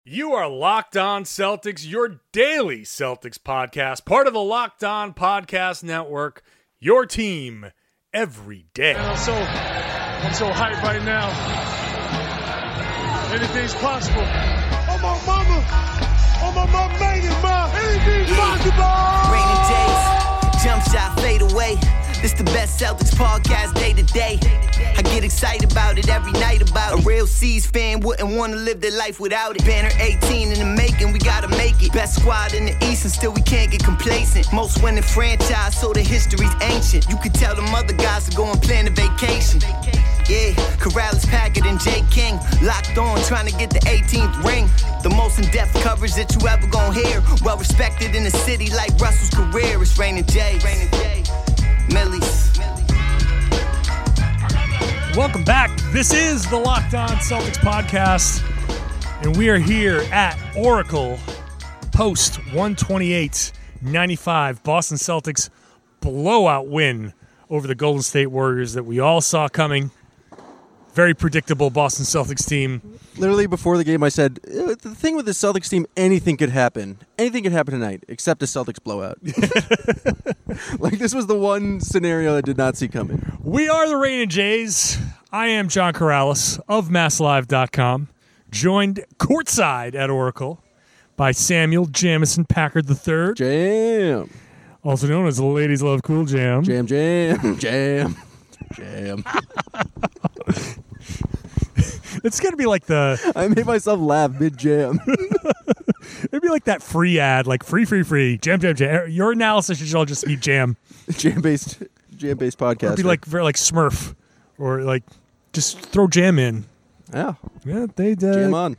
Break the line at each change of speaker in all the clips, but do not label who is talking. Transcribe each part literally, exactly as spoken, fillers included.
You are Locked On Celtics, your daily Celtics podcast, part of the Locked On Podcast Network, your team every day.
I'm so, I'm so hyped right now. Anything's possible. Oh, my mama. Oh, my mama made it, ma. Anything's possible.
Rainy days, jump shot, fade away. This the best Celtics podcast day to day. I get excited about it every night about it. A real C's fan wouldn't want to live their life without it. Banner eighteen in the making, we gotta make it. Best squad in the East and still we can't get complacent. Most winning franchise, so the history's ancient. You could tell them other guys to go and plan a vacation. Yeah, Corrales, Packard, and Jay King locked on, trying to get the eighteenth ring. The most in-depth coverage that you ever gonna hear. Well respected in the city like Russell's career. It's Rainin' J. Millie's.
Welcome back. This is the Locked On Celtics podcast, and we are here at Oracle post one twenty-eight ninety-five Boston Celtics blowout win over the Golden State Warriors that we all saw coming. Very predictable Boston Celtics team.
Literally before the game I said, the thing with the Celtics team, anything could happen. Anything could happen tonight except a Celtics blowout. Like, this was the one scenario I did not see coming.
We are the Rainin' Jays. I am John Corrales of Mass Live dot com, joined courtside at Oracle by Samuel Jamison Packard the third.
Jam.
Also known as the Ladies Love Cool Jam.
Jam, jam, jam, jam.
It's going to be like the...
I made myself laugh mid-jam.
It'd be like that free ad, like free, free, free, jam, jam, jam. Your analysis should all just be jam.
Jam-based jam-based podcast.
It'd be like very like Smurf, or like just throw jam in.
Yeah.
Yeah, they uh,
Jam on.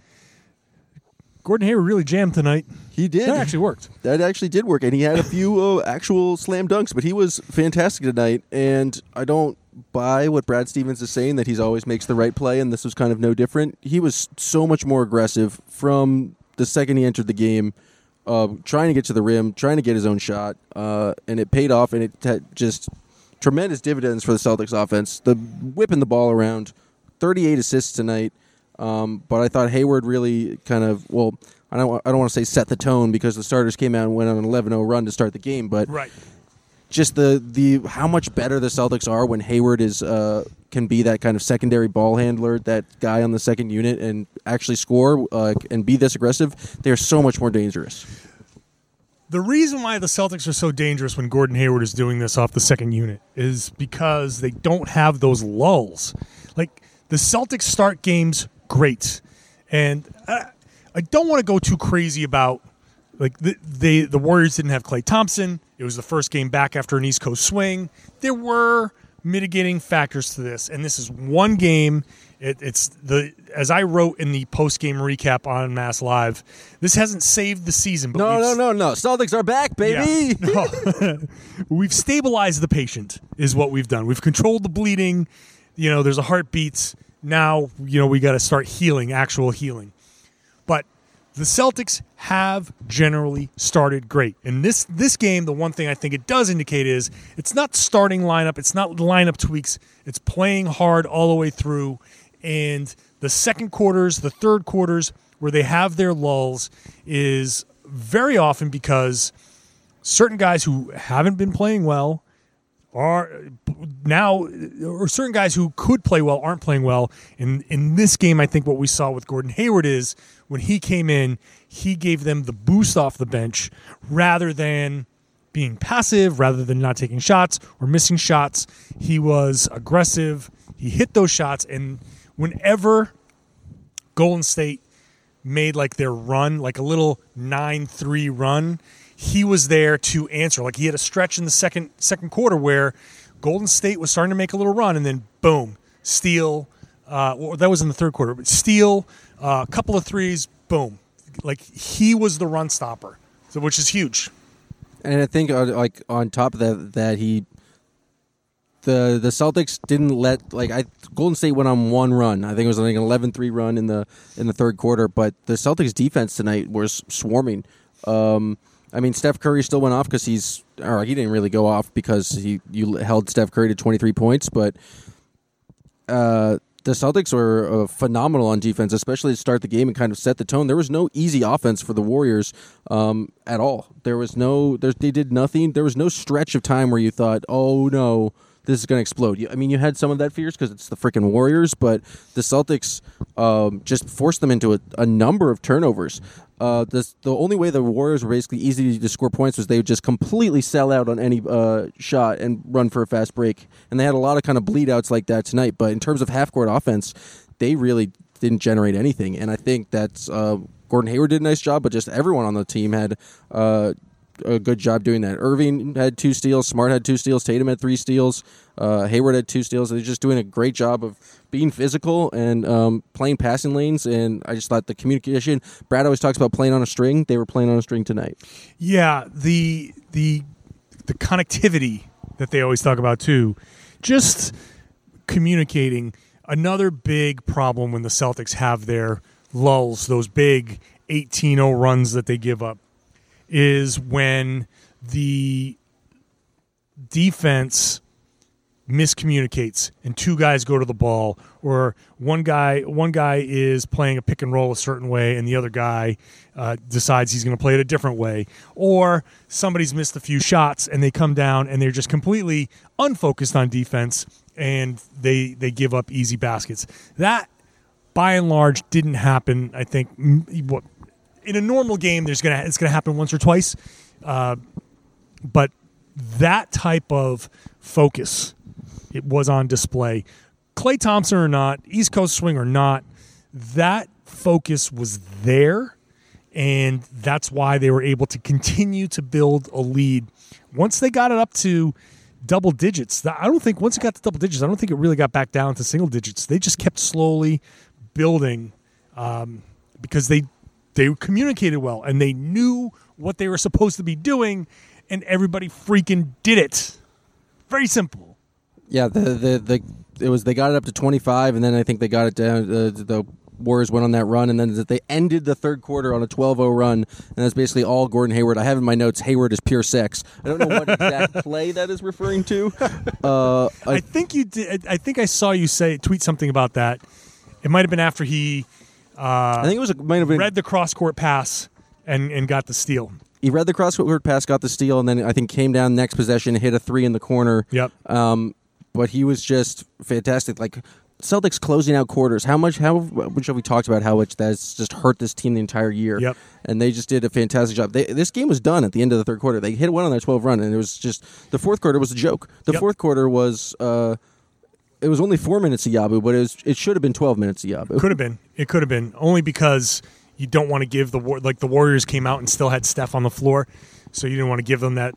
Gordon Hayward really jammed tonight.
He did.
That actually worked.
That actually did work, and he had a few uh, actual slam dunks, but he was fantastic tonight, and I don't buy what Brad Stevens is saying, that he's always makes the right play, and this was kind of no different. He was so much more aggressive from the second he entered the game, uh, trying to get to the rim, trying to get his own shot, uh, and it paid off, and it had just tremendous dividends for the Celtics offense. The whipping the ball around, thirty-eight assists tonight, um, but I thought Hayward really kind of, well, I don't, I don't want to say set the tone, because the starters came out and went on an eleven oh run to start the game, but
Right.
just the, the how much better the Celtics are when Hayward is uh, can be that kind of secondary ball handler, that guy on the second unit, and actually score uh, and be this aggressive. They're so much more dangerous.
The reason why the Celtics are so dangerous when Gordon Hayward is doing this off the second unit is because they don't have those lulls. Like, the Celtics start games great, and I, I don't want to go too crazy about, like, the, they, the Warriors didn't have Klay Thompson. It was the first game back after an East Coast swing. There were mitigating factors to this, and this is one game. It, it's the as I wrote in the post-game recap on Mass Live, this hasn't saved the season. But
No,
we've,
no, no, no. Celtics are back, baby.
Yeah. No. We've stabilized the patient, is what we've done. We've controlled the bleeding. You know, there's a heartbeat. Now, you know, we got to start healing, actual healing. But the Celtics have generally started great. And this this game, the one thing I think it does indicate is it's not starting lineup, it's not lineup tweaks, it's playing hard all the way through. And the second quarters, the third quarters, where they have their lulls, is very often because certain guys who haven't been playing well are now, or certain guys who could play well aren't playing well. In in this game, I think what we saw with Gordon Hayward is when he came in, he gave them the boost off the bench rather than being passive, rather than not taking shots or missing shots. He was aggressive. He hit those shots, and whenever Golden State made like their run, like a little nine three run, he was there to answer. Like, he had a stretch in the second second quarter where Golden State was starting to make a little run, and then boom, steal. Uh, well, that was in the third quarter, but steal, a uh, couple of threes, boom. Like, he was the run stopper, so, which is huge.
And I think, uh, like, on top of that, that he, the the Celtics didn't let, like, I Golden State went on one run. I think it was like an eleven three run in the in the third quarter, but the Celtics defense tonight was swarming. Um, I mean, Steph Curry still went off because he's, or he didn't really go off because he you held Steph Curry to twenty-three points, but uh, the Celtics were uh, phenomenal on defense, especially to start the game and kind of set the tone. There was no easy offense for the Warriors um, at all. There was no, there, they did nothing. There was no stretch of time where you thought, oh no, this is going to explode. I mean, you had some of that fears because it's the freaking Warriors, but the Celtics um, just forced them into a, a number of turnovers. Uh, this, the only way the Warriors were basically easy to score points was they would just completely sell out on any uh, shot and run for a fast break. And they had a lot of kind of bleed outs like that tonight. But in terms of half-court offense, they really didn't generate anything. And I think that's uh, Gordon Hayward did a nice job, but just everyone on the team had uh, a good job doing that. Irving had two steals, Smart had two steals, Tatum had three steals, uh, Hayward had two steals. They're just doing a great job of being physical and um, playing passing lanes, and I just thought the communication, Brad always talks about playing on a string. They were playing on a string tonight.
Yeah, the the the connectivity that they always talk about too, just communicating. Another big problem when the Celtics have their lulls, those big eighteen oh runs that they give up, is when the defense miscommunicates and two guys go to the ball, or one guy one guy is playing a pick and roll a certain way and the other guy uh, decides he's going to play it a different way, or somebody's missed a few shots and they come down and they're just completely unfocused on defense and they they give up easy baskets. That by and large didn't happen. I think what in a normal game there's gonna it's gonna happen once or twice, uh, but that type of focus, it was on display. Klay Thompson or not, East Coast swing or not, that focus was there, and that's why they were able to continue to build a lead. Once they got it up to double digits, I don't think once it got to double digits, I don't think it really got back down to single digits. They just kept slowly building um, because they they communicated well, and they knew what they were supposed to be doing, and everybody freaking did it. Very simple.
Yeah, the the, the it was they got it up to twenty-five, and then I think they got it down. Uh, the Warriors went on that run, and then they ended the third quarter on a twelve oh run, and that's basically all Gordon Hayward. I have in my notes, Hayward is pure sex. I don't know what exact play that is referring to. Uh, I,
I think you did. I think I saw you say tweet something about that. It might have been after he. Uh,
I think it was. A, might have been
read the cross court pass and and got the steal.
He read the cross court pass, got the steal, and then I think came down next possession, hit a three in the corner.
Yep.
Um, but he was just fantastic. Like Celtics closing out quarters. How much? How much have we talked about how much that's just hurt this team the entire year?
Yep.
And they just did a fantastic job. They, this game was done at the end of the third quarter. They hit one on their twelve run, and it was just the fourth quarter was a joke. The
yep.
fourth quarter was. Uh, it was only four minutes of Yabu, but it was. It should have been twelve minutes of Yabu.
Could have been. It could have been only because you don't want to give the like the Warriors came out and still had Steph on the floor, so you didn't want to give them that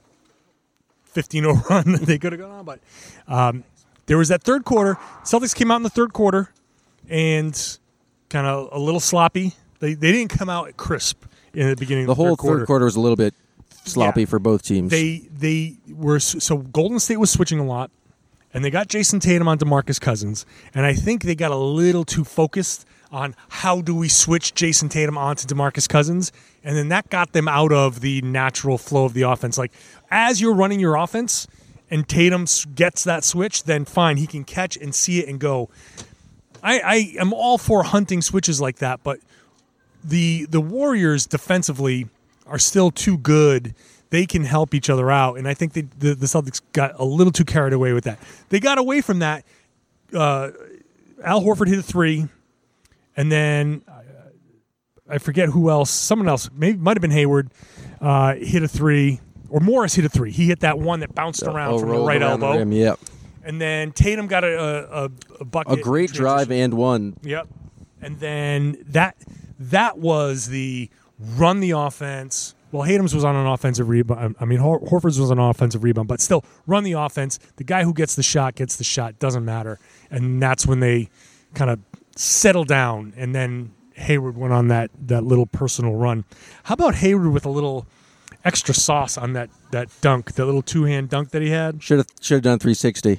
fifteen oh run that they could have gone on. But um, there was that third quarter. Celtics came out in the third quarter and kind of a little sloppy. They they didn't come out crisp in the beginning.
The
of the
whole
third quarter.
third quarter was a little bit sloppy
Yeah.
for both teams.
They they were so Golden State was switching a lot, and they got Jason Tatum on DeMarcus Cousins, and I think they got a little too focused on how do we switch Jason Tatum onto DeMarcus Cousins, and then that got them out of the natural flow of the offense. Like, as you're running your offense and Tatum gets that switch, then fine, he can catch and see it and go. I, I am all for hunting switches like that, but the the Warriors defensively are still too good. They can help each other out, and I think they, the, the Celtics got a little too carried away with that. They got away from that. Uh, Al Horford hit a three. And then uh, I forget who else. Someone else, maybe might have been Hayward, uh, hit a three, or Morris hit a three. He hit that one that bounced around
oh,
from the right elbow.
The rim, yep.
And then Tatum got a, a, a bucket.
A great drive and one.
Yep. And then that that was the run the offense. Well, Tatum's was on an offensive rebound. I mean, Hor- Horford's was on an offensive rebound, but still run the offense. The guy who gets the shot gets the shot. Doesn't matter. And that's when they kind of settle down, and then Hayward went on that, that little personal run. How about Hayward with a little extra sauce on that, that dunk, that little two-hand dunk that he had?
Should have should have done three sixty.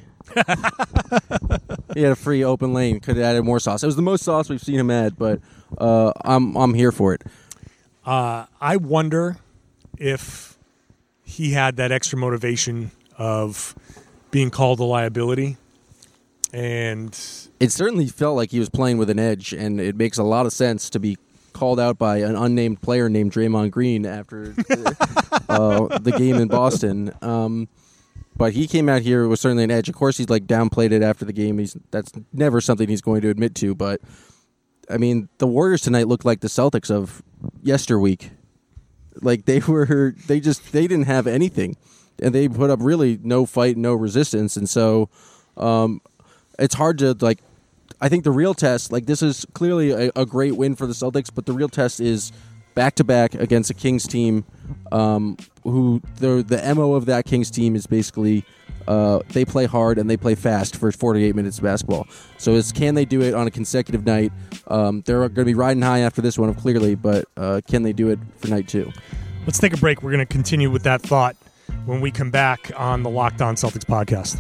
He had a free open lane. Could have added more sauce. It was the most sauce we've seen him add, but uh, I'm I'm here for it.
Uh, I wonder if he had that extra motivation of being called a liability, and
It certainly felt like he was playing with an edge, and it makes a lot of sense to be called out by an unnamed player named Draymond Green after uh, the game in Boston. Um, but he came out here with certainly an edge. Of course, he's like downplayed it after the game. He's that's never something he's going to admit to. But I mean, the Warriors tonight looked like the Celtics of yesterweek. Like they were, they just they didn't have anything, and they put up really no fight, no resistance, and so um, it's hard to like. I think the real test, like this is clearly a, a great win for the Celtics, but the real test is back-to-back against a Kings team um, who the the M O of that Kings team is basically uh, they play hard and they play fast for forty-eight minutes of basketball. So it's can they do it on a consecutive night? Um, they're going to be riding high after this one, clearly, but uh, can they do it for night two?
Let's take a break. We're going to continue with that thought when we come back on the Locked On Celtics podcast.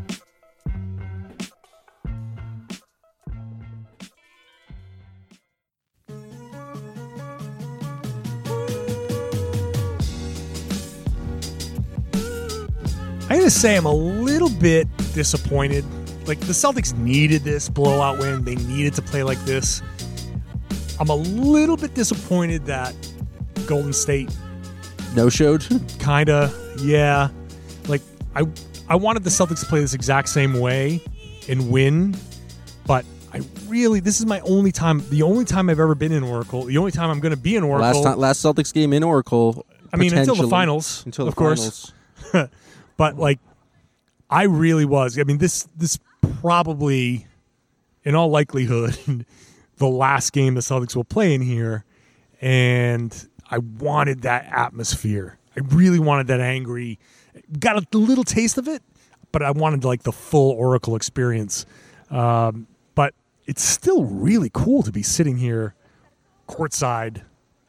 I gotta say, I'm a little bit disappointed. Like, the Celtics needed this blowout win. They needed to play like this. I'm a little bit disappointed that Golden State
no-showed?
kind of, yeah. Like, I I wanted the Celtics to play this exact same way and win, but I really, this is my only time, the only time I've ever been in Oracle, the only time I'm going to be in Oracle.
Last time, last Celtics game in Oracle.
I mean, until the finals,
until the
of course.
finals.
But, like, I really was. I mean, this this probably, in all likelihood, the last game the Celtics will play in here. And I wanted that atmosphere. I really wanted that angry. Got a little taste of it, but I wanted, like, the full Oracle experience. Um, but it's still really cool to be sitting here courtside.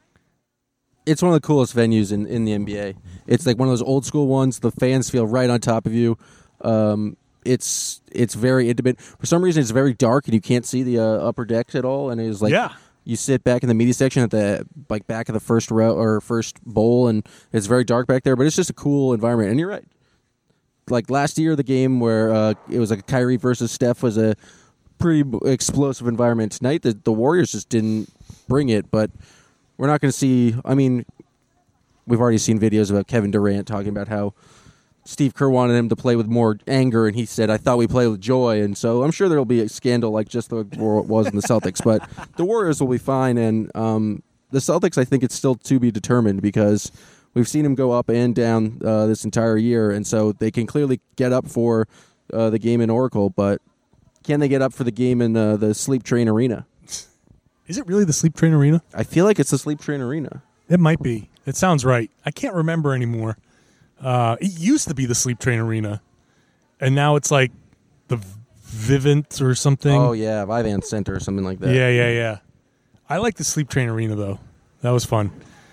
It's one of the coolest venues in, in the N B A. It's like one of those old school ones. The fans feel right on top of you. Um, it's it's very intimate. For some reason, it's very dark and you can't see the uh, upper decks at all. And it's like
Yeah.
you sit back in the media section at the like back of the first row or first bowl, and it's very dark back there. But it's just a cool environment. And you're right. Like last year, the game where uh, it was like Kyrie versus Steph was a pretty explosive environment. Tonight, the, the Warriors just didn't bring it, but. We're not going to see, I mean, we've already seen videos about Kevin Durant talking about how Steve Kerr wanted him to play with more anger, and he said, I thought we played with joy. And so I'm sure there will be a scandal like just like it was in the Celtics. But the Warriors will be fine, and um, the Celtics, I think it's still to be determined because we've seen them go up and down uh, this entire year, and so they can clearly get up for uh, the game in Oracle, but can they get up for the game in uh, the Sleep Train Arena?
Is it really the Sleep Train Arena?
I feel like it's the Sleep Train Arena.
It might be. It sounds right. I can't remember anymore. Uh, it used to be the Sleep Train Arena, and now it's like the Vivint or something.
Oh, yeah, Vivint Center or something like that.
Yeah, yeah, yeah. I like the Sleep Train Arena, though. That was fun.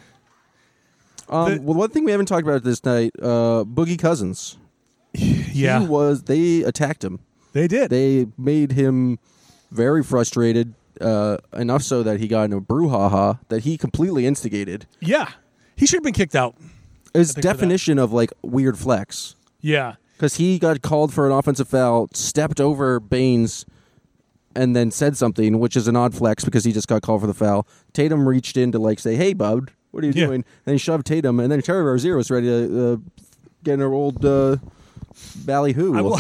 Um,
The-
well, one thing we haven't talked about this night, uh, Boogie Cousins.
Yeah,
He was, they attacked him.
they did.
They made him very frustrated, uh, enough so that he got in a brouhaha that he completely instigated.
yeah. He should have been kicked out.
His
think for that.
definition of, like, weird flex.
Yeah.
Because he got called for an offensive foul, stepped over Baines, and then said something, which is an odd flex because he just got called for the foul. Tatum reached in to, like, say, hey, bud, what are you
Yeah.
doing? And he shoved Tatum, and then Terry Rozier was ready to uh, get in her old uh, ballyhoo.
I will.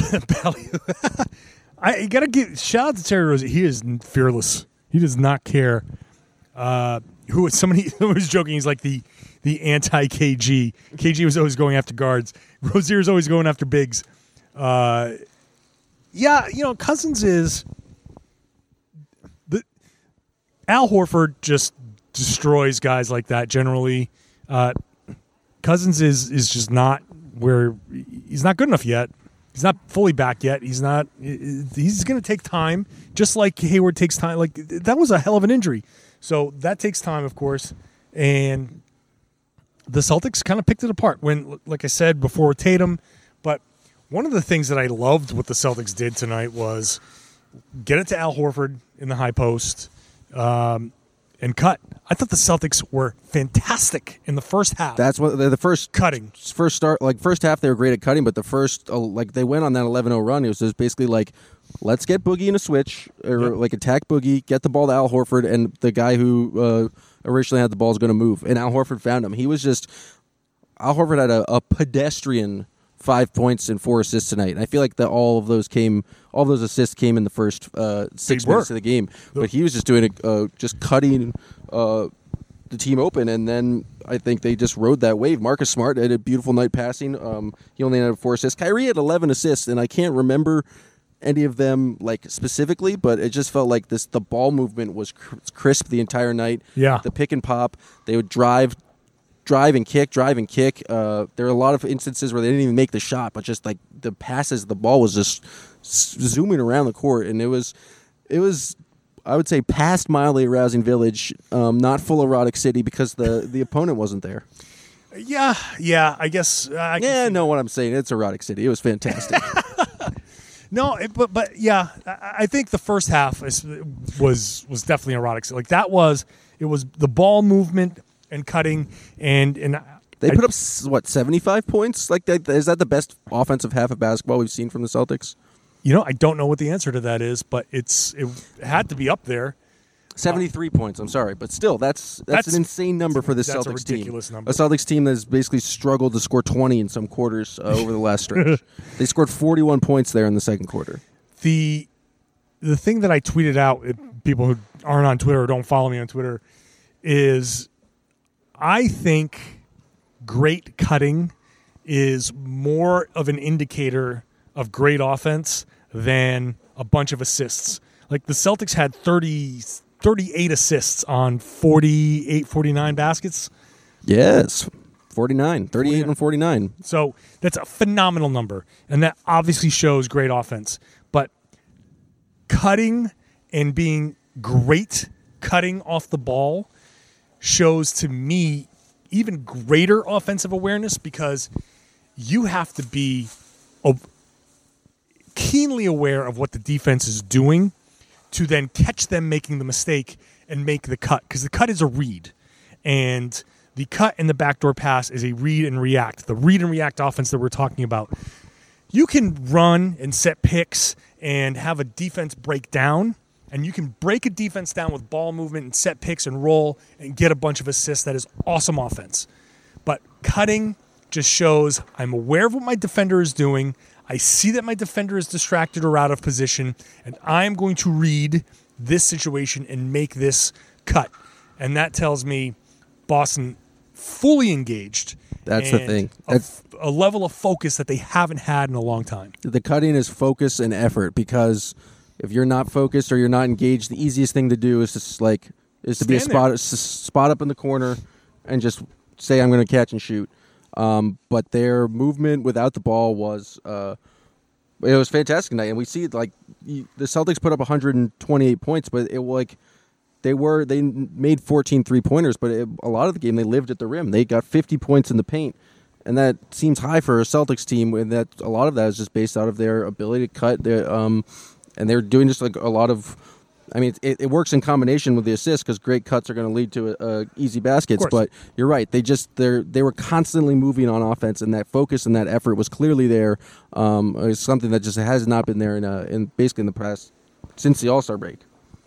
I you gotta give shout out to Terry Rozier. He is fearless. He does not care. Uh, who was somebody who was joking? He's like the the anti K G. K G was always going after guards. Rozier's always going after bigs. Uh, yeah, you know, Cousins is the Al Horford just destroys guys like that generally. Uh, Cousins is is just not where he's not good enough yet. He's not fully back yet. He's not. He's going to take time, just like Hayward takes time. Like that was a hell of an injury, so that takes time, of course. And the Celtics kind of picked it apart when, like I said before, with Tatum. But one of the things that I loved what the Celtics did tonight was get it to Al Horford in the high post um, and cut. I thought the Celtics were fantastic in the first half.
That's what the first
cutting.
First start, like first half, they were great at cutting, but the first, uh, like they went on that eleven oh run. It was just basically like let's get Boogie in a switch, or
Yep.
like attack Boogie, get the ball to Al Horford, and the guy who uh, originally had the ball is going to move. And Al Horford found him. He was just Al Horford had a, a pedestrian five points and four assists tonight. And I feel like that all of those came, all of those assists came in the first uh, six
They were.
minutes of the game. But he was just doing a, uh, just cutting uh, the team open, and then I think they just rode that wave. Marcus Smart had a beautiful night passing. Um, he only had four assists. Kyrie had eleven assists, and I can't remember any of them like specifically, but it just felt like this. The ball movement was cr- crisp the entire night.
Yeah.
The pick and pop. They would drive, drive and kick, drive and kick. Uh, there are a lot of instances where they didn't even make the shot, but just like the passes, the ball was just s- zooming around the court, and it was, it was. I would say past mildly arousing Village, um, not full erotic city because the, the opponent wasn't there.
Yeah, yeah. I guess. Uh, I can
Yeah,
see-
know what I'm saying. It's erotic city. It was fantastic.
No, it, but but yeah, I, I think the first half is, was was definitely erotic. Like that was it was the ball movement and cutting and and
They
I-
put up s- what seventy-five points. Like that, is that the best offensive half of basketball we've seen from the Celtics?
You know, I don't know what the answer to that is, but it's it had to be up there.
seventy-three points. I'm sorry, but still, that's that's,
That's-
an insane number for this
that's a
Celtics team.
ridiculous number.
A Celtics team that's basically struggled to score twenty in some quarters uh, over the last stretch. They scored forty-one points there in the second quarter.
The the thing that I tweeted out, if people who aren't on Twitter or don't follow me on Twitter, is I think great cutting is more of an indicator of great offense than a bunch of assists. Like the Celtics had thirty, thirty-eight assists on forty-eight, forty-nine baskets.
Yes, forty-nine, thirty-eight and forty-nine.
So that's a phenomenal number. And that obviously shows great offense. But cutting and being great cutting off the ball shows to me even greater offensive awareness because you have to be a, keenly aware of what the defense is doing to then catch them making the mistake and make the cut. Because the cut is a read. And the cut and the backdoor pass is a read and react. The read and react offense that we're talking about. You can run and set picks and have a defense break down, and you can break a defense down with ball movement and set picks and roll and get a bunch of assists. That is awesome offense. But cutting just shows I'm aware of what my defender is doing. I see that my defender is distracted or out of position, and I'm going to read this situation and make this cut. And that tells me Boston fully engaged.
That's the
and
thing.
A,
That's-
a level of focus that they haven't had in a long time.
The cutting is focus and effort because if you're not focused or you're not engaged, the easiest thing to do is just like is to be a
Stand
spot
there.
s- spot up in the corner and just say I'm going to catch and shoot. Um, but their movement without the ball was uh, it was fantastic tonight, and we see like you, the Celtics put up one hundred twenty-eight points, but it like they were they made fourteen three-pointers, but it, a lot of the game they lived at the rim. They got fifty points in the paint. And that seems high for a Celtics team, and that a lot of that is just based out of their ability to cut. Their, um, and they're doing just like a lot of. I mean, it, it works in combination with the assists because great cuts are going to lead to uh, easy baskets.
Of course.
But you're right; they just they they were constantly moving on offense, and that focus and that effort was clearly there. Um, it's something that just has not been there in uh, in basically in the past since the All Star break.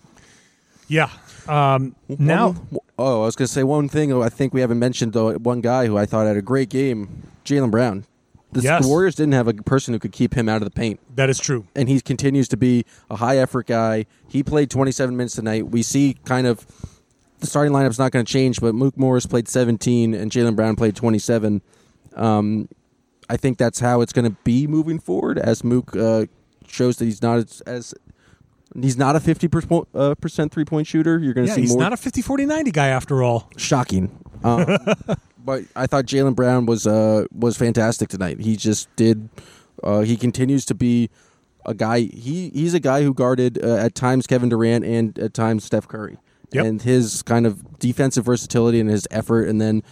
Yeah. Um, now,
One- oh, I was going to say one thing. I think we haven't mentioned though. One guy who I thought had a great game, Jaylen Brown. The,
Yes.
the Warriors didn't have a person who could keep him out of the paint,
that is true.
and he continues to be a high effort guy. He played twenty-seven minutes tonight. We see kind of the starting lineup's not going to change, but Mook Morris played seventeen and Jaylen Brown played twenty-seven. Um, I think that's how it's going to be moving forward as Mook uh, shows that he's not as, as he's not a fifty percent uh, percent three point shooter. You're going to
Yeah,
see
he's
more.
not a fifty forty ninety guy after all.
Shocking. Um, but I thought Jaylen Brown was uh, was fantastic tonight. He just did. Uh, he continues to be a guy. He he's a guy who guarded uh, at times Kevin Durant and at times Steph Curry.
Yep.
And his kind of defensive versatility and his effort, and then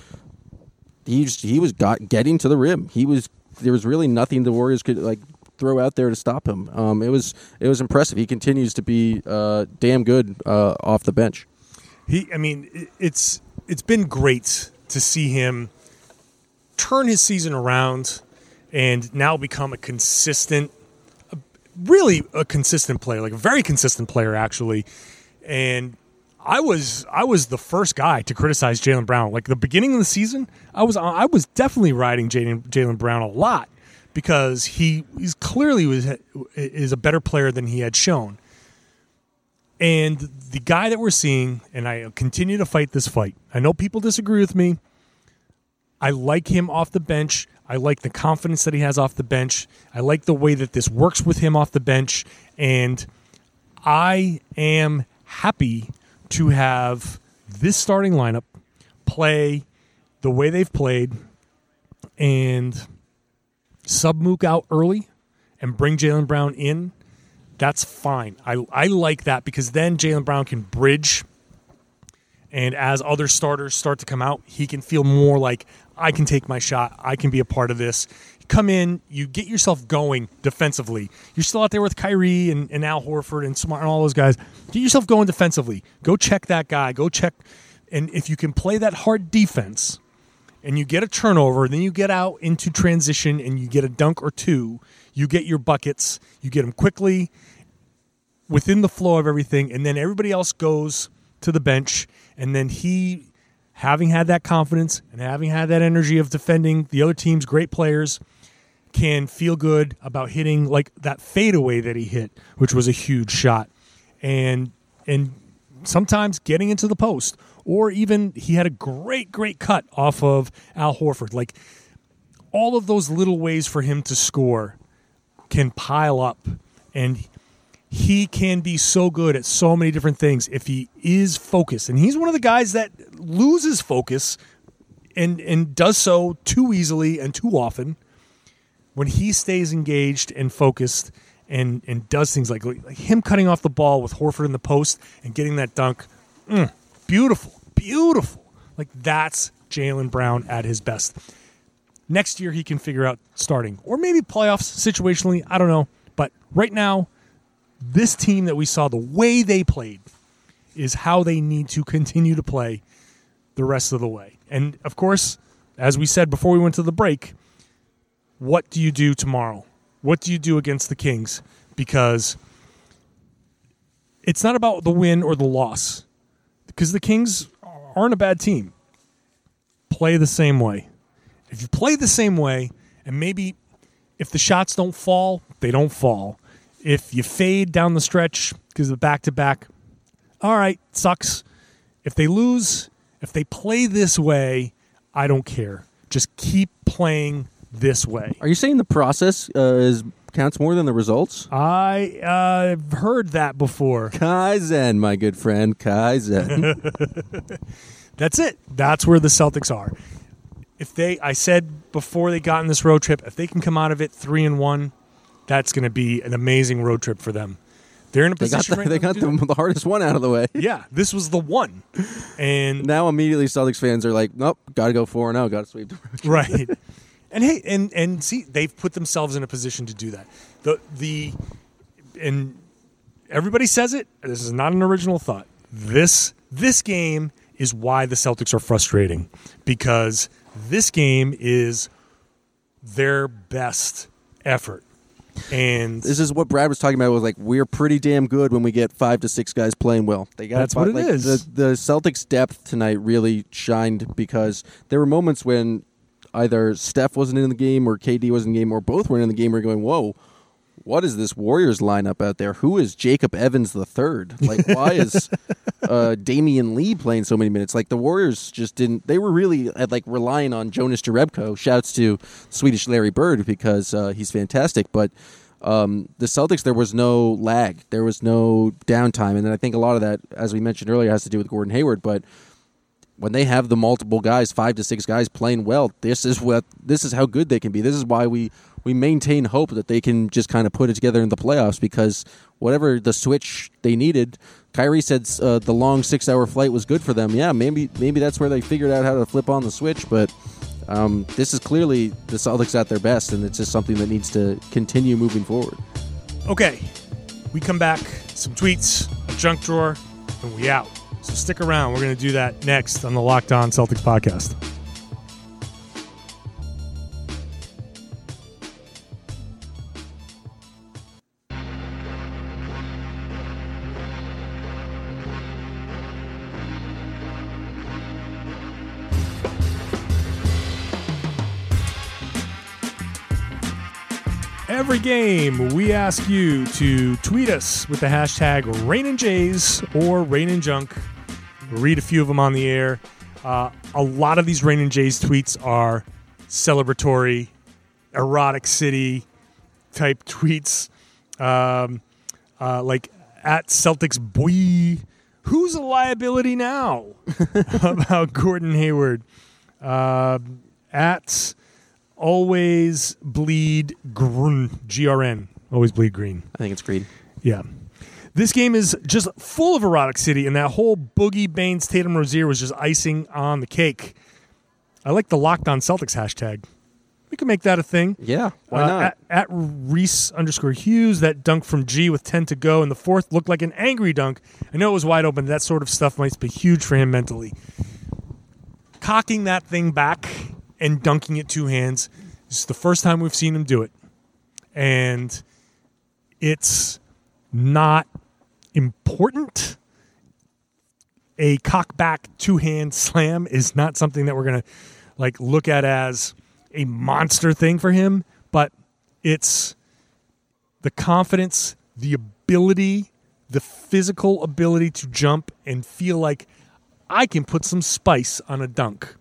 he just, he was got getting to the rim. He was there was really nothing the Warriors could like throw out there to stop him. Um, it was it was impressive. He continues to be uh, damn good uh, off the bench.
He, I mean, it- it's it's been great to see him turn his season around and now become a consistent, really a consistent player, like a very consistent player, actually. And I was I was the first guy to criticize Jaylen Brown. Like the beginning of the season, I was I was definitely riding Jaylen Jaylen Brown a lot because he he's clearly was is a better player than he had shown. And the guy that we're seeing, and I continue to fight this fight. I know people disagree with me. I like him off the bench. I like the confidence that he has off the bench. I like the way that this works with him off the bench. And I am happy to have this starting lineup play the way they've played and sub Mook out early and bring Jaylen Brown in. That's fine. I, I like that because then Jaylen Brown can bridge, and as other starters start to come out, he can feel more like, I can take my shot. I can be a part of this. Come in, you get yourself going defensively. You're still out there with Kyrie and, and Al Horford and Smart and all those guys. Get yourself going defensively. Go check that guy. Go check. And if you can play that hard defense and you get a turnover, then you get out into transition and you get a dunk or two, you get your buckets, you get them quickly within the flow of everything, and then everybody else goes to the bench, and then he, having had that confidence and having had that energy of defending the other team's great players, can feel good about hitting like that fadeaway that he hit, which was a huge shot. And and sometimes getting into the post, or even he had a great, great cut off of Al Horford. Like all of those little ways for him to score can pile up, and he can be so good at so many different things if he is focused. And he's one of the guys that loses focus and and does so too easily and too often. When he stays engaged and focused and, and does things like, like him cutting off the ball with Horford in the post and getting that dunk, mm, beautiful, beautiful. Like that's Jaylen Brown at his best. Next year he can figure out starting, or maybe playoffs situationally, I don't know. But right now, this team that we saw, the way they played is how they need to continue to play the rest of the way. And of course, as we said before we went to the break, what do you do tomorrow? What do you do against the Kings? Because it's not about the win or the loss. Because the Kings aren't a bad team. Play the same way. If you play the same way, and maybe if the shots don't fall, they don't fall. If you fade down the stretch because of the back-to-back, all right, sucks. If they lose, if they play this way, I don't care. Just keep playing this way.
Are you saying the process uh, is counts more than the results?
I uh, heard that before.
Kaizen, my good friend, Kaizen.
That's it. That's where the Celtics are. If they, I said before they got in this road trip, if they can come out of it three and one, that's going to be an amazing road trip for them. They're in a position.
They got, the,
right
they got the, the hardest one out of the way.
Yeah, this was the one, and
now immediately Celtics fans are like, nope, got to go four and zero, got to sweep the road trip.
Right. And hey, and, and see, they've put themselves in a position to do that. The the and everybody says it. This is not an original thought. This this game is why the Celtics are frustrating, because this game is their best effort. And
this is what Brad was talking about. Was like, we're pretty damn good when we get five to six guys playing well. They got
that's what it
like,
is.
The, the Celtics' depth tonight really shined because there were moments when either Steph wasn't in the game or K D wasn't in the game or both weren't in the game. We're going, whoa, what is this Warriors lineup out there? Who is Jacob Evans the third? Like, why is uh, Damian Lee playing so many minutes? Like, the Warriors just didn't. They were really uh, like relying on Jonas Jerebko. Shouts to Swedish Larry Bird because uh, he's fantastic. But um, the Celtics, there was no lag. There was no downtime. And then I think a lot of that, as we mentioned earlier, has to do with Gordon Hayward. But when they have the multiple guys, five to six guys playing well, this is what this is how good they can be. This is why we, we maintain hope that they can just kind of put it together in the playoffs, because whatever the switch they needed, Kyrie said uh, the long six-hour flight was good for them. Yeah, maybe maybe that's where they figured out how to flip on the switch, but um, this is clearly the Celtics at their best, and it's just something that needs to continue moving forward.
Okay, we come back, some tweets, a junk drawer, and we out. So stick around. We're going to do that next on the Locked On Celtics podcast. Every game, we ask you to tweet us with the hashtag RainandJays or Rain and Junk. We'll read a few of them on the air. Uh, a lot of these Rain and Jays tweets are celebratory, erotic city type tweets. Um, uh, like at Celtics boy, who's a liability now? About Gordon Hayward. Uh, at always bleed green, G R N. Always bleed green.
I think it's green.
Yeah. This game is just full of erotic city, and that whole Boogie Baines Tatum Rozier was just icing on the cake. I like the Locked On Celtics hashtag. We can make that a thing.
Yeah, why
uh,
not?
At, at Reese underscore Hughes, that dunk from G with ten to go, and the fourth looked like an angry dunk. I know it was wide open. That sort of stuff might be huge for him mentally. Cocking that thing back and dunking it two hands. This is the first time we've seen him do it. And it's not important. A cock back two-hand slam is not something that we're going to like look at as a monster thing for him, but it's the confidence, the ability, the physical ability to jump and feel like I can put some spice on a dunk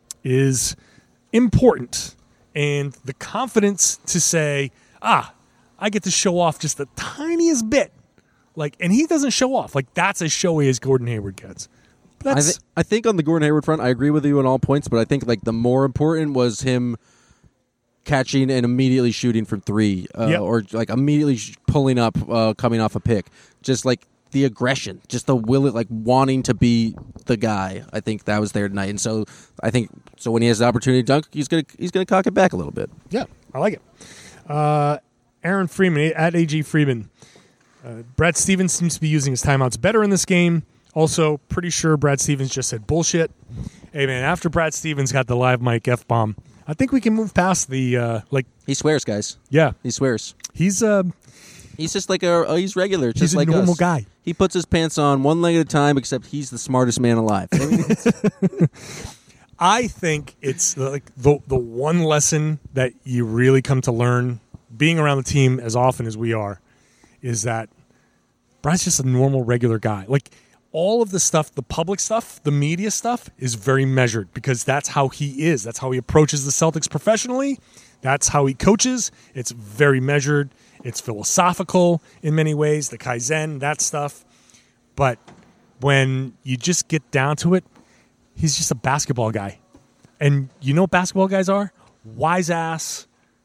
is important. And the confidence to say, ah, I get to show off just the tiniest bit. Like, and he doesn't show off. Like, that's as showy as Gordon Hayward gets. But
I,
that's,
th- I think on the Gordon Hayward front, I agree with you on all points, but I think like the more important was him catching and immediately shooting from three, uh,
Yep.
or like immediately sh- pulling up, uh, coming off a pick. Just like the aggression, just the will, like wanting to be the guy. I think that was there tonight, and so I think so when he has the opportunity to dunk, he's gonna he's gonna cock it back a little bit.
yeah, I like it. Uh, Aaron Freeman, at A G Freeman. Uh, Brad Stevens seems to be using his timeouts better in this game. Also, pretty sure Brad Stevens just said bullshit. Hey, man, after Brad Stevens got the live mic F-bomb, I think we can move past the, uh, like,
He swears, guys.
yeah.
He swears.
He's, uh,
He's just like a uh, he's regular, just
He's a
like
normal
us.
guy.
He puts his pants on one leg at a time, except he's the smartest man alive. I mean, it's-
I think it's like the the one lesson that you really come to learn being around the team as often as we are is that Brad's just a normal, regular guy. Like, all of the stuff, the public stuff, the media stuff is very measured because that's how he is. That's how he approaches the Celtics professionally. That's how he coaches. It's very measured. It's philosophical in many ways, the Kaizen, that stuff. But when you just get down to it, he's just a basketball guy. And you know what basketball guys are? Wise ass,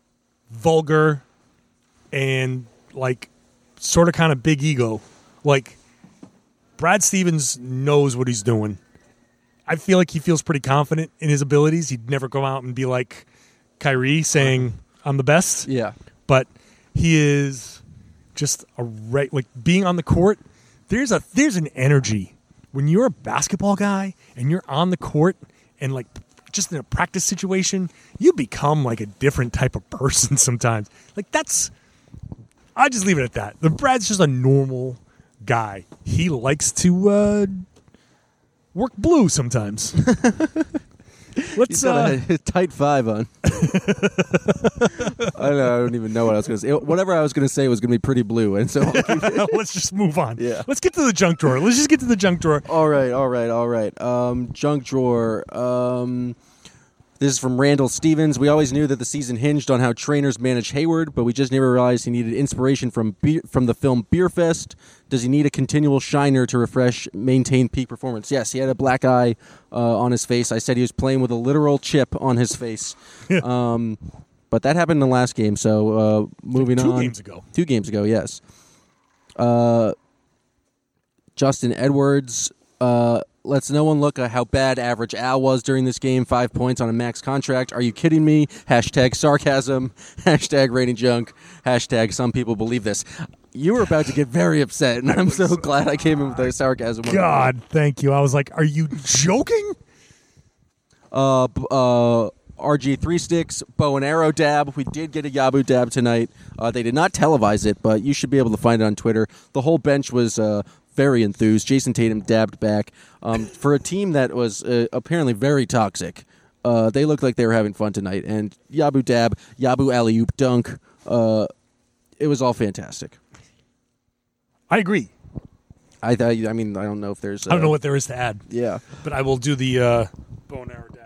vulgar, and like sort of kind of big ego. Like, Brad Stevens knows what he's doing. I feel like he feels pretty confident in his abilities. He'd never go out and be like Kyrie saying, I'm the best.
yeah.
But he is just a right, like being on the court. There's a there's an energy when you're a basketball guy and you're on the court and like just in a practice situation, you become like a different type of person sometimes. Like that's, I just leave it at that. The Brad's just a normal guy. He likes to uh, work blue sometimes. Let's
He's got
uh,
a tight five on. I don't know. I don't even know what I was going to say. Whatever I was going to say was going to be pretty blue, and so I'll keep it.
let's just move on.
Yeah.
Let's get to the junk drawer. Let's just get to the junk drawer.
All right, all right, all right. Um, junk drawer. Um, this is from Randall Stevens. We always knew that the season hinged on how trainers manage Hayward, but we just never realized he needed inspiration from beer, from the film Beer Fest. Does he need a continual shiner to refresh, maintain peak performance? Yes, he had a black eye uh, on his face. I said he was playing with a literal chip on his face. um, but that happened in the last game, so uh, moving
Two
on.
games ago.
Two games ago, yes. Uh, Justin Edwards uh, lets no one look at how bad average Al was during this game. Five points on a max contract. Are you kidding me? Hashtag sarcasm. Hashtag rating junk. Hashtag some people believe this. You were about to get very upset, and I'm so glad I came in with the sarcasm.
God, thank you. I was like, are you joking?
Uh, b- uh, R G three sticks, bow and arrow dab. We did get a Yabu dab tonight. Uh, they did not televise it, but you should be able to find it on Twitter. The whole bench was uh, very enthused. Jason Tatum dabbed back. Um, for a team that was uh, apparently very toxic, uh, they looked like they were having fun tonight. And Yabu dab, Yabu alley-oop dunk. Uh, it was all fantastic.
I agree.
I th- I mean, I don't know if there's. Uh,
I don't know what there is to add.
Yeah.
But I will do the uh, bow and arrow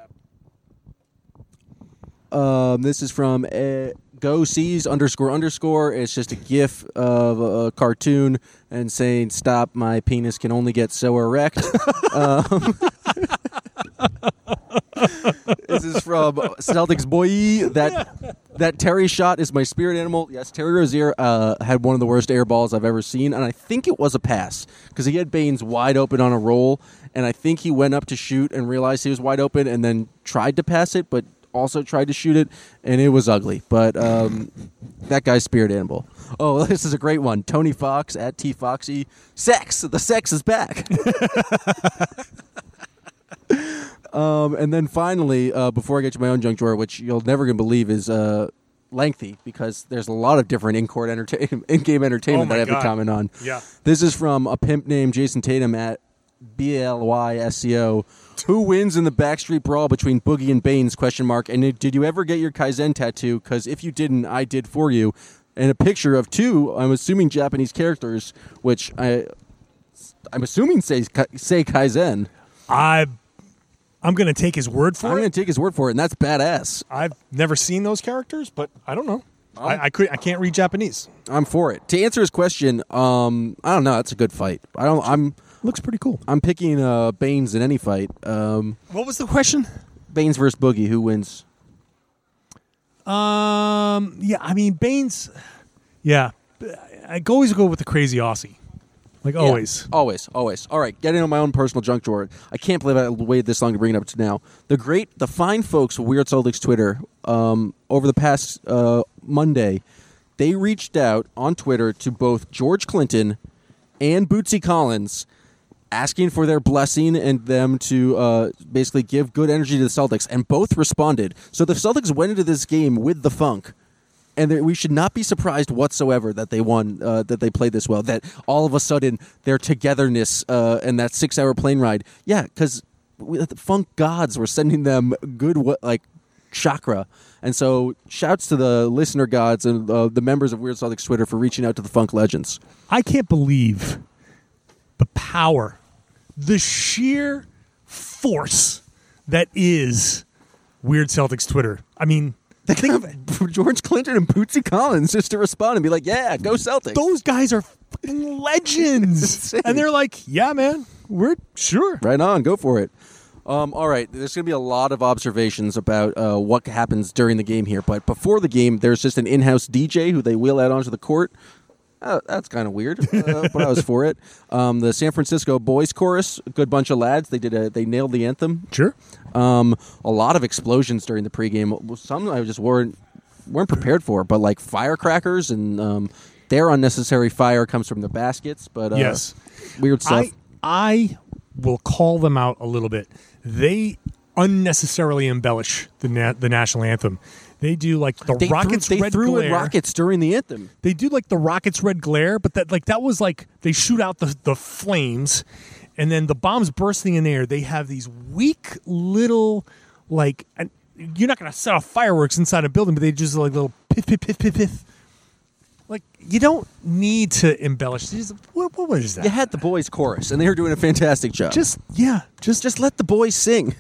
dab.
Um, this is from uh, Go Seas underscore underscore. It's just a GIF of a, a cartoon and saying, "Stop! My penis can only get so erect." um, this is from Celtics boy. That that Terry shot is my spirit animal. Yes, Terry Rozier uh, had one of the worst air balls I've ever seen, and I think it was a pass because he had Baines wide open on a roll, and I think he went up to shoot and realized he was wide open, and then tried to pass it, but also tried to shoot it, and it was ugly. But um, that guy's spirit animal. Oh, this is a great one. Tony Fox at T Foxy. Sex. The sex is back. um, and then finally, uh, before I get to my own junk drawer, which you'll never gonna believe is uh, lengthy because there's a lot of different in-court entertainment, in-game entertainment
Oh my
that I have
God.
to comment on.
Yeah.
This is from a pimp named Jason Tatum at B L Y S C O. Who wins in the backstreet brawl between Boogie and Baines? Question mark. And did you ever get your Kaizen tattoo? Because if you didn't, I did for you. And a picture of two, I'm assuming Japanese characters, which I, I'm assuming say say Kaizen.
I, I'm going to take his word for
I'm
it.
going to take his word for it, and that's badass.
I've never seen those characters, but I don't know. I, I could. I can't read Japanese.
I'm for it. To answer his question, um, I don't know. That's a good fight. I don't. I'm.
Looks pretty cool.
I'm picking uh, Baines in any fight. Um,
What was the question?
Baines versus Boogie. Who wins?
Um. Yeah. I mean, Baines. Yeah. I always go with the crazy Aussie. Like always.
Yeah, always, always. All right, getting on my own personal junk drawer. I can't believe I waited this long to bring it up to now. The great, the fine folks of Weird Celtics Twitter, um, over the past uh, Monday, they reached out on Twitter to both George Clinton and Bootsy Collins, asking for their blessing and them to uh, basically give good energy to the Celtics, and both responded. So the Celtics went into this game with the funk. And we should not be surprised whatsoever that they won, uh, that they played this well, that all of a sudden their togetherness uh, and that six-hour plane ride. Yeah, because the funk gods were sending them good, like, chakra. And so shouts to the listener gods and uh, the members of Weird Celtics Twitter for reaching out to the funk legends.
I can't believe the power, the sheer force that is Weird Celtics Twitter. I mean, think of it.
George Clinton and Bootsy Collins just to respond and be like, yeah, go Celtics.
Those guys are fucking legends.
insane.
And they're like, yeah, man, we're sure.
Right on, go for it. Um, all right, there's going to be a lot of observations about uh, what happens during the game here. But before the game, there's just an in-house D J who they wheel out onto the court. Uh, that's kind of weird, uh, but I was for it. Um, the San Francisco Boys Chorus, a good bunch of lads. They did a, they nailed the anthem.
Sure.
Um, a lot of explosions during the pregame. Some I just weren't weren't prepared for, but like firecrackers and um, their unnecessary fire comes from the baskets. But uh,
Yes.
weird stuff.
I, I will call them out a little bit. They unnecessarily embellish the na- the national anthem. They do like the
they
Rockets
threw, they
red
threw
glare.
in rockets during the anthem.
They do like the Rockets red glare, but that like that was like they shoot out the the flames, and then the bombs bursting in air. They have these weak little like, and you're not going to set off fireworks inside a building, but they just like little pith pith pith pith pith. Like you don't need to embellish. Just, what, what was that?
You had the boys chorus, and they were doing a fantastic job.
Just yeah, just
Just let the boys sing.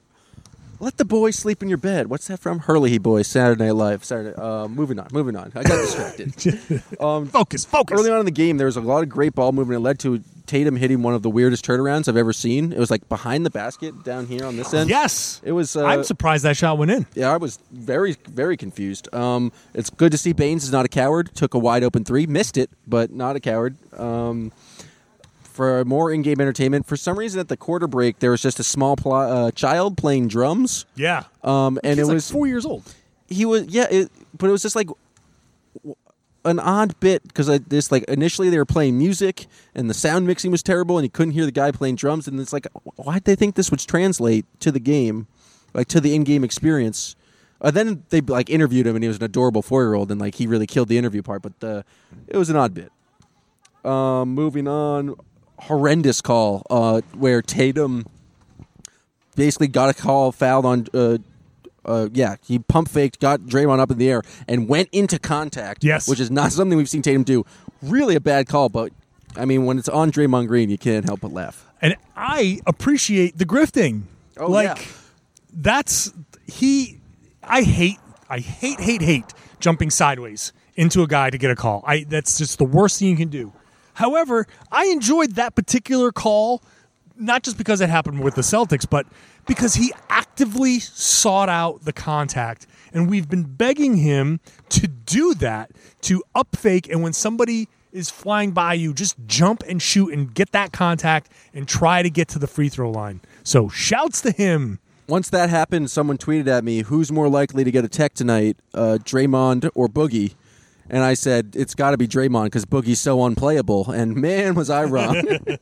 Let the boys sleep in your bed. What's that from? Hurley Boys, Saturday Night Live. Saturday. Uh, moving on, moving on. I got distracted. um,
focus, focus.
early on in the game, there was a lot of great ball movement. It led to Tatum hitting one of the weirdest turnarounds I've ever seen. It was like behind the basket down here on this end.
Yes,
It was. Uh,
I'm surprised that shot went in.
Yeah, I was very, very confused. Um, it's good to see Baines is not a coward. Took a wide open three, missed it, but not a coward. Um, for more in-game entertainment, for some reason at the quarter break, there was just a small pl- uh, child playing drums.
Yeah,
Um, and
He's
it
like
was
four years old.
he was yeah, it, but it was just like w- an odd bit because this like initially they were playing music and the sound mixing was terrible and you couldn't hear the guy playing drums and it's like why did they think this would translate to the game, like to the in-game experience? Uh, then they like interviewed him and he was an adorable four-year-old and like he really killed the interview part, but uh, it was an odd bit. Um, moving on, horrendous call uh, where Tatum basically got a call fouled on. Uh, Uh, yeah, he pump faked, got Draymond up in the air, and went into contact.
Yes.
Which is not something we've seen Tatum do. Really a bad call, but I mean, when it's on Draymond Green, you can't help but laugh.
And I appreciate the grifting.
Oh,
like,
yeah.
that's he. I hate, I hate, hate, hate jumping sideways into a guy to get a call. I that's just the worst thing you can do. However, I enjoyed that particular call, not just because it happened with the Celtics, but because he actively sought out the contact, and we've been begging him to do that, to up fake, and when somebody is flying by you, just jump and shoot and get that contact and try to get to the free throw line. So shouts to him.
Once that happened, someone tweeted at me, who's more likely to get a tech tonight, uh, Draymond or Boogie? And I said, it's got to be Draymond because Boogie's so unplayable. And man, was I wrong.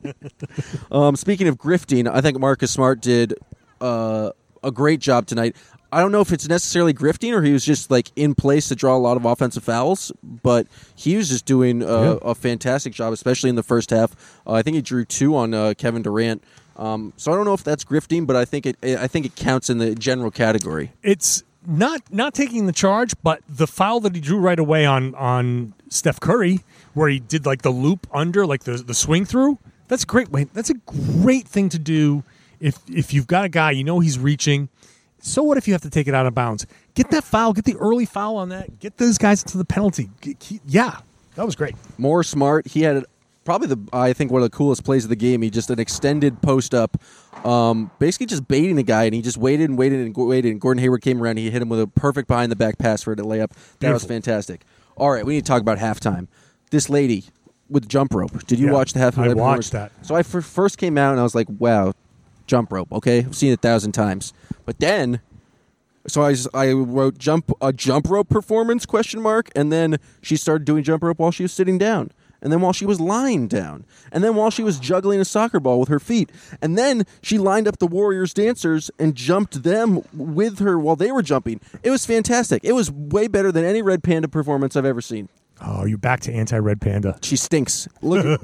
um, speaking of grifting, I think Marcus Smart did uh, a great job tonight. I don't know if it's necessarily grifting or he was just like in place to draw a lot of offensive fouls, but he was just doing uh, yeah. a fantastic job, especially in the first half. Uh, I think he drew two on uh, Kevin Durant. Um, so I don't know if that's grifting, but I think it. I think it counts in the general category.
It's not not taking the charge, but the foul that he drew right away on on Steph Curry, where he did like the loop under, like the the swing through. That's great. Wait, that's a great thing to do if if you've got a guy you know he's reaching. So what if you have to take it out of bounds? Get that foul. Get the early foul on that. Get those guys to the penalty. Get, yeah, that was great.
More Smart. He had probably the I think one of the coolest plays of the game. He just an extended post up, um, basically just baiting the guy, and he just waited and waited and waited. And Gordon Hayward came around. He hit him with a perfect behind the back pass for a layup. That Beautiful. was fantastic. All right, we need to talk about halftime. This lady with the jump rope. Did you
yeah,
watch the halftime?
I watched that.
So I f- first came out and I was like, wow, jump rope. Okay, I've seen it a thousand times. But then, so I, I wrote jump a jump rope performance question mark, and then she started doing jump rope while she was sitting down, and then while she was lying down, and then while she was juggling a soccer ball with her feet, and then she lined up the Warriors dancers and jumped them with her while they were jumping. It was fantastic. It was way better than any Red Panda performance I've ever seen.
Oh, you're back to anti-Red Panda.
She stinks. Look.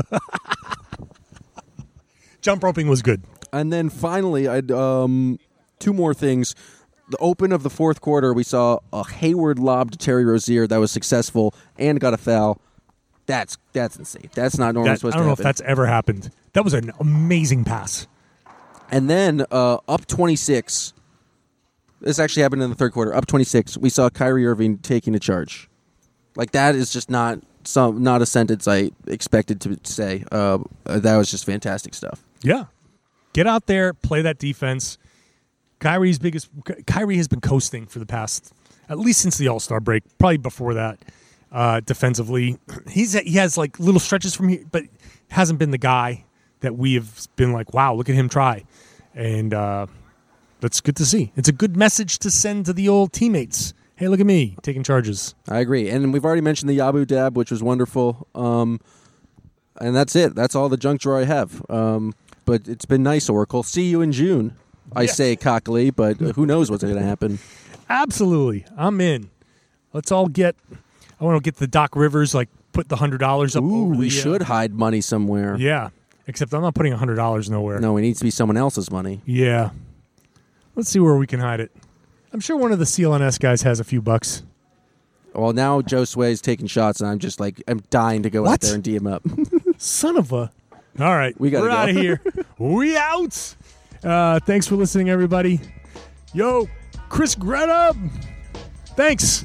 Jump roping was good.
And then finally, I'd um, two more things. The open of the fourth quarter, we saw a Hayward lob to Terry Rozier that was successful and got a foul. That's that's insane. That's not normally
that,
supposed
to happen. I don't know
happen.
if that's ever happened. That was an amazing pass.
And then uh, up twenty-six. This actually happened in the third quarter. Up twenty-six, we saw Kyrie Irving taking a charge. Like, that is just not some not a sentence I expected to say. Uh, that was just fantastic stuff.
Yeah. Get out there, play that defense. Kyrie's biggest Kyrie has been coasting for the past, at least since the All-Star break, probably before that, uh, defensively. He's he has like little stretches from here, but hasn't been the guy that we have been like, wow, look at him try. And uh, that's good to see. It's a good message to send to the old teammates. Hey, look at me taking charges.
I agree. And we've already mentioned the Yabu dab, which was wonderful. Um, and that's it. That's all the junk drawer I have. Um, but it's been nice, Oracle. See you in June, I
yeah.
say cockily, but who knows what's going to happen.
Absolutely. I'm in. Let's all get, I want to get the Doc Rivers, like put the one hundred dollars up.
Ooh,
over
we
the,
should
uh,
hide money somewhere.
Yeah. Except I'm not putting one hundred dollars nowhere.
No, it needs to be someone else's money.
Yeah. Let's see where we can hide it. I'm sure one of the C L N S guys has a few bucks.
Well, now Joe Sway's taking shots, and I'm just like, I'm dying to go
What?
out there and D him up.
Son of a. All right.
We gotta
We're
go.
out of here. We out. Uh, thanks for listening, everybody. Yo, Chris Greta. Thanks.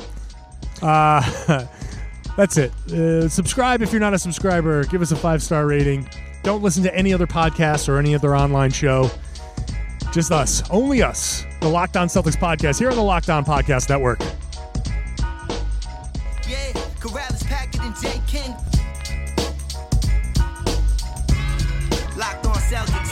Uh, that's it. Uh, subscribe if you're not a subscriber. Give us a five-star rating. Don't listen to any other podcast or any other online show. Just us. Only us. The Locked On Celtics podcast here on the Locked On Podcast Network.
Yeah, Corrales, Packard, and J. King. Locked On Celtics.